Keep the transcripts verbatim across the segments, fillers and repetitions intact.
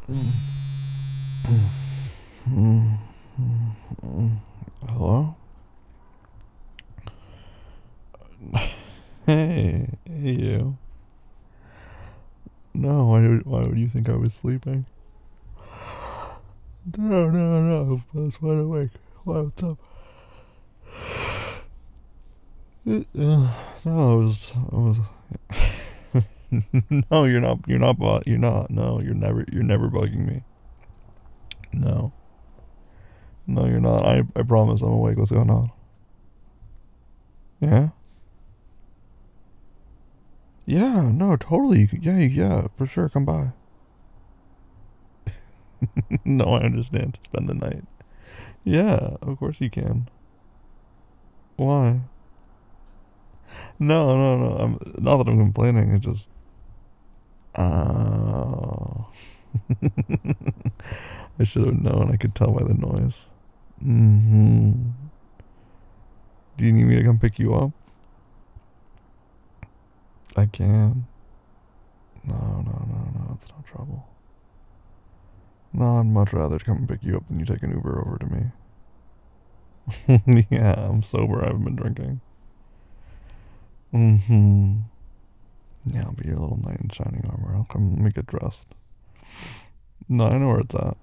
Hello? Hey, hey you. No, why would, why would you think I was sleeping? No, no, no, I was wide awake. Why, what's up? Uh, no, I was, I was. No, you're not, you're not, bu- you're not, no, you're never, you're never bugging me. No. No, you're not. I, I promise I'm awake. What's going on? Yeah? Yeah, no, totally. Yeah, yeah, for sure. Come by. No, I understand. Spend the night. Yeah, of course you can. Why? No, no, no. I'm not that I'm complaining. It's just. Oh. I should have known. I could tell by the noise. Hmm. Do you need me to come pick you up? I can. No, no, no, no. It's no trouble. No, I'd much rather come and pick you up than you take an Uber over to me. Yeah, I'm sober. I haven't been drinking. Mm-hmm. Yeah, I'll be your little knight in shining armor. I'll come. Let me get dressed. No, I know where it's at.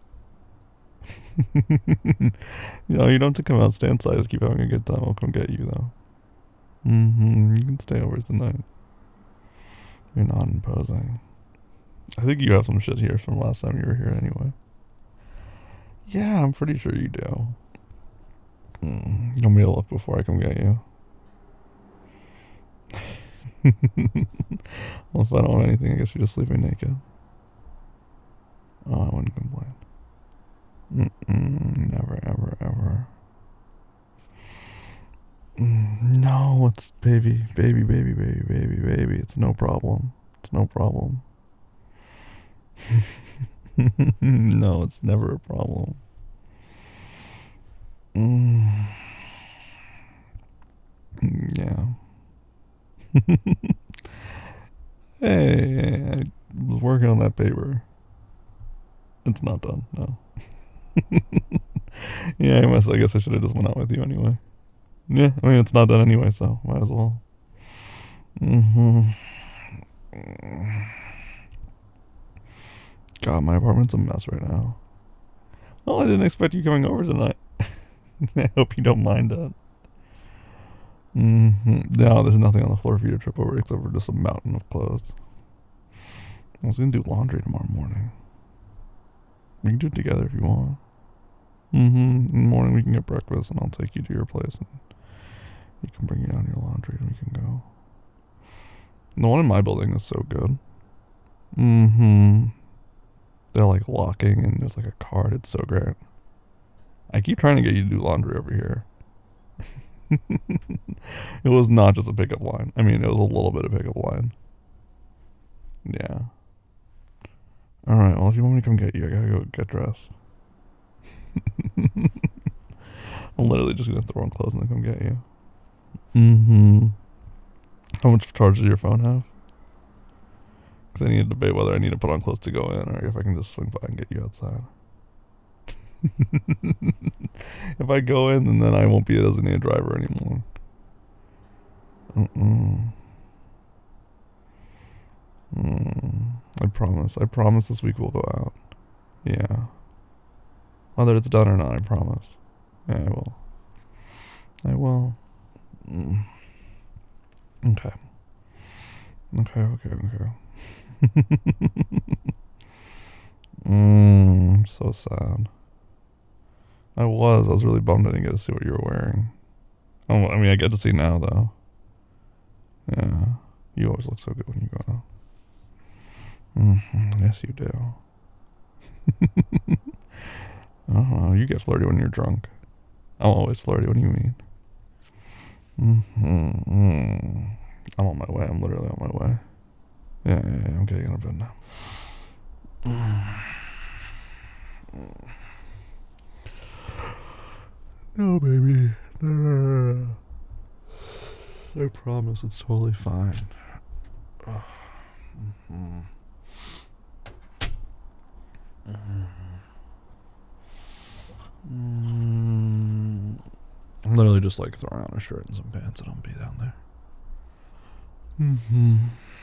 You know, you don't have to come out, stay inside, just keep having a good time. I'll come get you, though. Mm-hmm. You can stay over tonight. You're not imposing. I think you have some shit here from last time you were here anyway. Yeah, I'm pretty sure you do. Mm. You want me to look before I come get you? Well, if I don't want anything, I guess you're just sleeping naked. Oh, I wouldn't complain. Mm-mm, never, ever, ever. Mm, no, it's baby, baby, baby, baby, baby, baby. It's no problem. It's no problem. No, it's never a problem. Mm, yeah. Hey, I was working on that paper. It's not done. No. Yeah, I must. I guess I should have just went out with you anyway. Yeah, I mean it's not done anyway, so might as well. Mm-hmm. God, my apartment's a mess right now. Well, I didn't expect you coming over tonight. I hope you don't mind that. Mm-hmm. No, there's nothing on the floor for you to trip over except for just a mountain of clothes. I was gonna do laundry tomorrow morning. We can do it together if you want. Mm-hmm. In the morning we can get breakfast and I'll take you to your place and you can bring you down your laundry and we can go. The one in my building is so good. Mm-hmm. They're like locking and there's like a card. It's so great. I keep trying to get you to do laundry over here. It was not just a pickup line. I mean, it was a little bit of pickup line. Yeah. All right. Well, if you want me to come get you, I gotta go get dressed. I'm literally just gonna throw on clothes and then come get you. Mm-hmm. How much charge does your phone have? Because I need to debate whether I need to put on clothes to go in or if I can just swing by and get you outside. If I go in, then, then I won't be a designated driver anymore. Mm-mm. Mm. I promise. I promise this week we'll go out. Yeah. Whether it's done or not, I promise. Yeah, I will. I will. Mm. Okay. Okay, okay, okay. Mm, so sad. I was. I was really bummed I didn't get to see what you were wearing. Oh, I mean, I get to see now, though. Yeah. You always look so good when you go out. Mm-hmm. Yes, you do. Oh, you get flirty when you're drunk. I'm always flirty. What do you mean? Mm-hmm. Mm. I'm on my way. I'm literally on my way. Yeah, yeah, yeah. I'm getting out of bed now. No, baby. No, no, no, no. I promise it's totally fine. Mm-hmm. Literally just like throwing on a shirt and some pants and I'll be down there. Mm-hmm.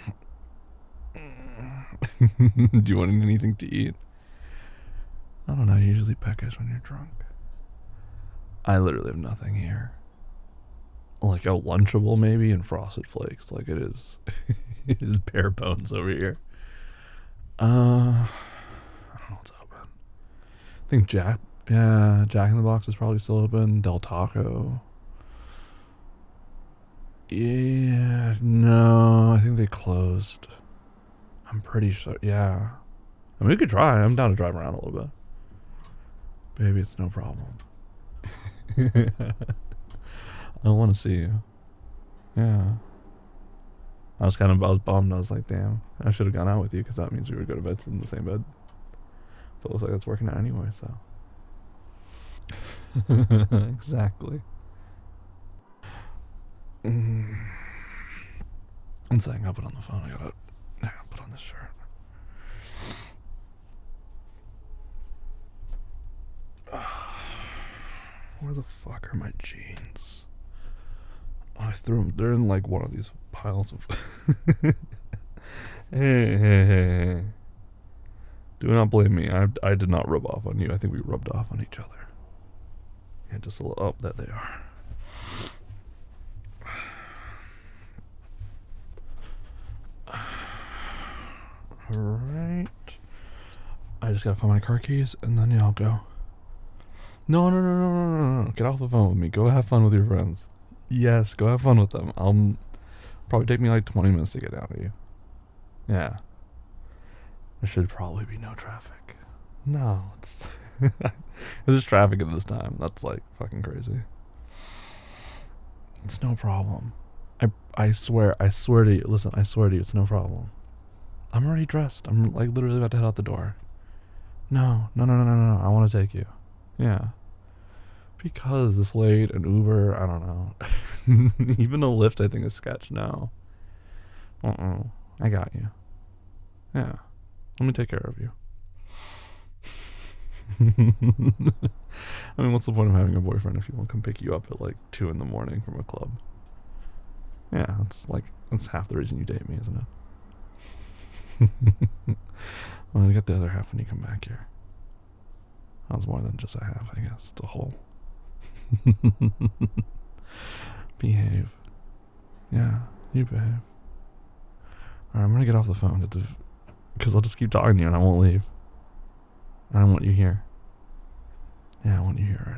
Do you want anything to eat? I don't know, you usually peckish when you're drunk. I literally have nothing here. Like a Lunchable maybe and Frosted Flakes. Like it is it is bare bones over here. Uh I don't know what's open. I think Jack yeah, Jack in the Box is probably still open. Del Taco. Yeah, no, I think they closed. I'm pretty sure. Yeah. I mean, we could try. I'm down to drive around a little bit. Baby, it's no problem. I want to see you. Yeah. I was kind of I was bummed. I was like, damn, I should have gone out with you because that means we would go to bed in the same bed. But it looks like that's working out anyway, so. Exactly. Mm. One second, I'll put on the phone. I gotta yeah, put on this shirt. Where the fuck are my jeans? Oh, I threw them. They're in like one of these piles of. Hey, hey, hey, hey. Do not blame me. I, I did not rub off on you. I think we rubbed off on each other. Yeah, just a little. Oh, that they are. Alright. I just gotta find my car keys and then yeah, I'll go. No, no, no, no, no, no, no. Get off the phone with me. Go have fun with your friends. Yes, go have fun with them. I'll probably take me like twenty minutes to get down to you. Yeah. There should probably be no traffic. No, it's there's traffic at this time. That's like fucking crazy. It's no problem. I I swear, I swear to you. Listen, I swear to you, it's no problem. I'm already dressed. I'm like literally about to head out the door. No, no, no, no, no, no. I want to take you. Yeah. Because this late, an Uber, I don't know. Even a Lyft, I think, is sketch now. Uh-uh. I got you. Yeah. Let me take care of you. I mean, what's the point of having a boyfriend if he won't come pick you up at like two in the morning from a club? Yeah, it's like, that's half the reason you date me, isn't it? Well, I get the other half when you come back here. That was more than just a half, I guess. It's a whole. Behave. Yeah, you behave. Alright, I'm gonna get off the phone because I'll just keep talking to you and I won't leave. I don't want you here. Yeah, I want you here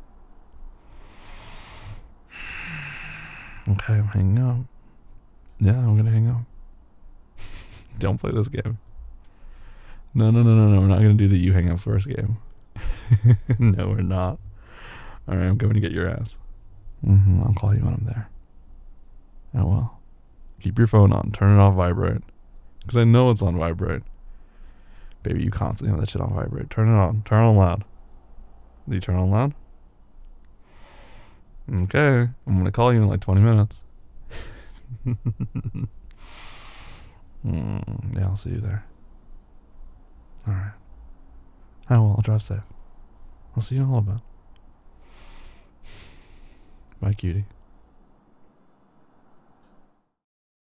already. Okay, I'm hanging up. Yeah, I'm gonna hang up. Don't play this game. No, no, no, no, no. We're not gonna do the you hang up first game. No, we're not. Alright, I'm going to get your ass. Mm-hmm, I'll call you when I'm there. Oh well. Keep your phone on. Turn it off vibrate. Because I know it's on vibrate. Baby, you constantly have that shit on vibrate. Turn it on. Turn it on loud. Do you turn it on loud? Okay. I'm going to call you in like twenty minutes. mm, yeah, I'll see you there. Alright. Oh well, I'll drive safe. I'll see you in a little bit. Bye, cutie.